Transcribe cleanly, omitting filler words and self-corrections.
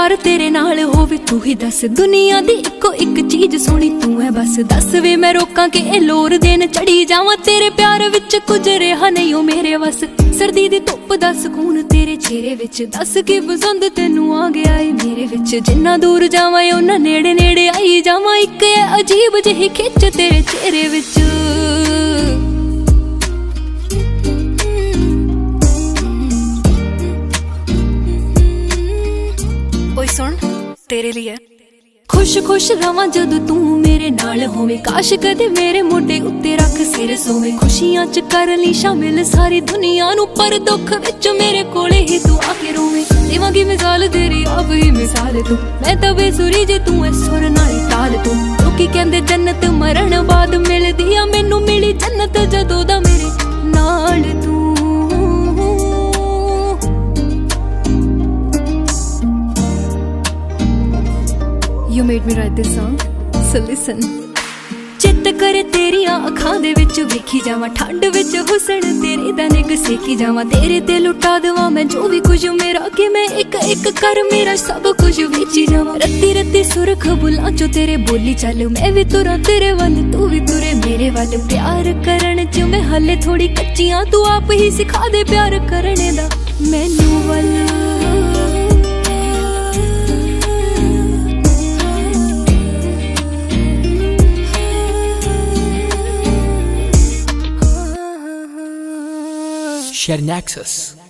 प्यार तेरे नाल होवे तू ही दस, दुनिया दी इको एक चीज सोनी तू है बस। दस वे मैं रोकां के ए लोर देन चढ़ी जावां, तेरे प्यार विच कुछ रेहा नहीं ओ मेरे वस। सर्दी दी धुप दा सुकून तेरे चेहरे विच, दस की पसंद तेनू आ गया ए मेरे विच। जिन्ना दूर जावां उन्ना नेड़े नेड़े आई जावां, इक अजीब जिही खिच तेरे चेहरे विच। सुन तेरे लिए खुश खुश रवां जदों तू मेरे नाल होवे, काश कदे मेरे मोढे उत्ते रख सिर सोवे। खुशियां च कर ली शामिल सारी दुनिया नू, पर दुख विच मेरे कोले ही तू आके रोवे। देवांगी मिसाल तेरी आप ही मिसाल तू, मैं तां बेसुरी जे तू ऐ सुर नाल ताल तू। लोकी कहंदे जन्नत मरण बाद मिलदी आ, मैनू मिली जन्नत जदों दा मेरे नाल तू। You made me write this song, so listen. चित करे तेरियां अखां दे विच वेखी जावां, ठंड विच हुसन तेरे दा निग सेकी जावां। तेरे ते लुटा देवां मैं जो भी कुछ मेरा, कि मैं एक एक कर मेरा सब कुछ वेची जावां। रत्ती रत्ती सुरख बुलां चो तेरे बोली चल, मैं भी तुरां तेरे वल तू भी तुरे मेरे वल। प्यार करन च मैं हाले थोड़ी कच्चियां, तू आप ही सिखा दे प्यार करने दा मैनू वल। Share Nexus.